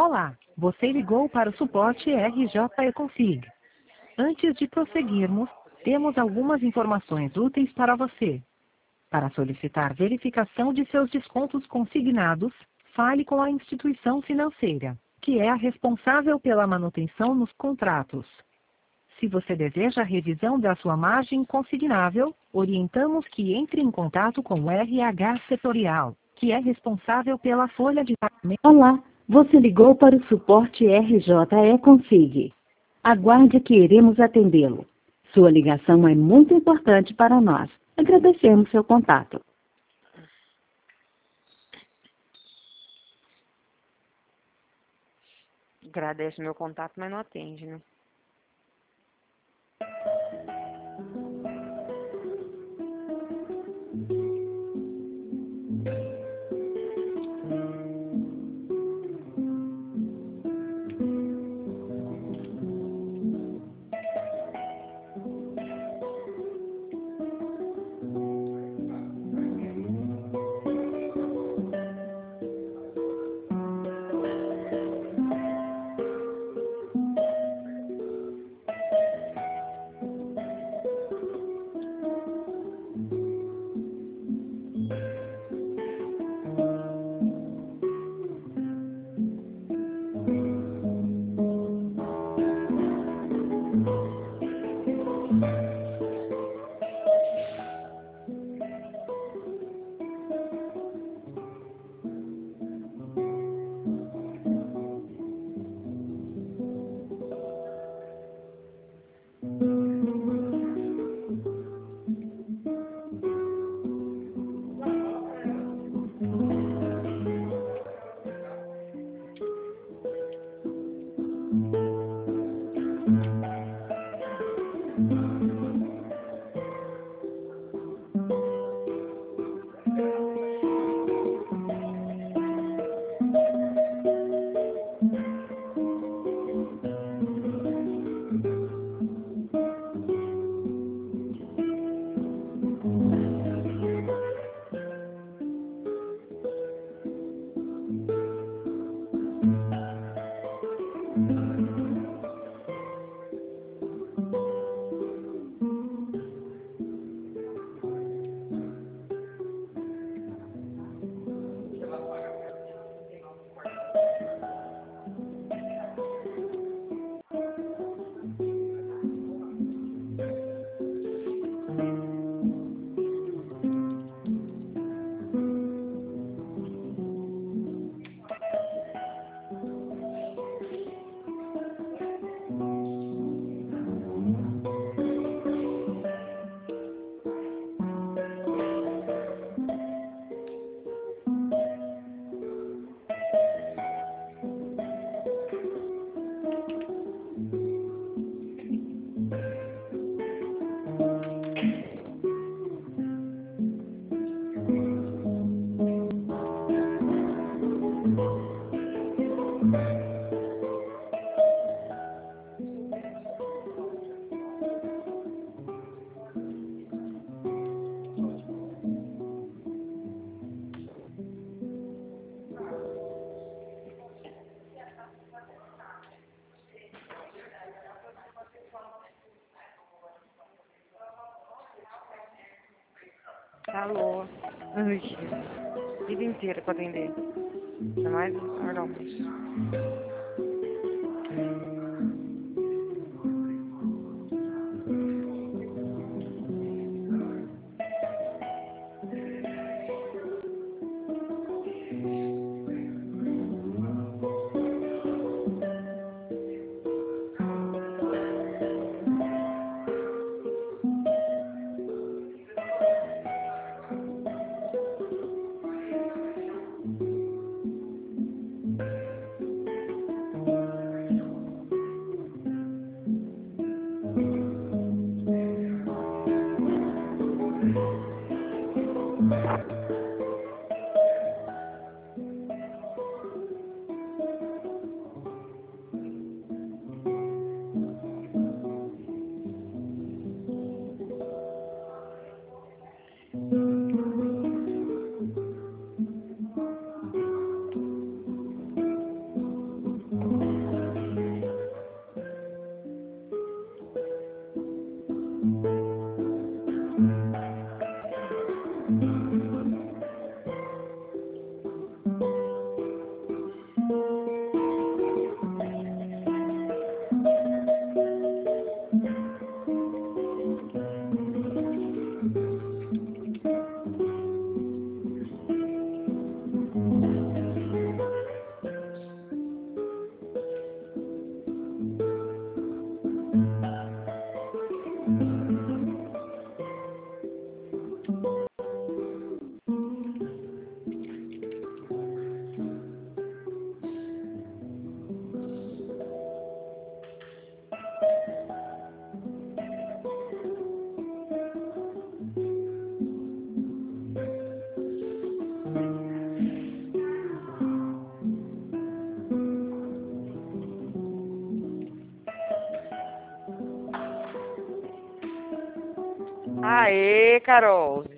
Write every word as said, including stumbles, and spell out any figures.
Olá, você ligou para o suporte R J E Config. Antes de prosseguirmos, temos algumas informações úteis para você. Para solicitar verificação de seus descontos consignados, fale com a instituição financeira, que é a responsável pela manutenção nos contratos. Se você deseja a revisão da sua margem consignável, orientamos que entre em contato com o R H Setorial, que é responsável pela folha de pagamento. Olá, você ligou para o suporte R J E Config. Aguarde que iremos atendê-lo. Sua ligação é muito importante para nós. Agradecemos seu contato. Agradece meu contato, mas não atende, né? Alô. Ai, vida inteira pra atender. Ainda mais na hora do almoço. Aê, Carol.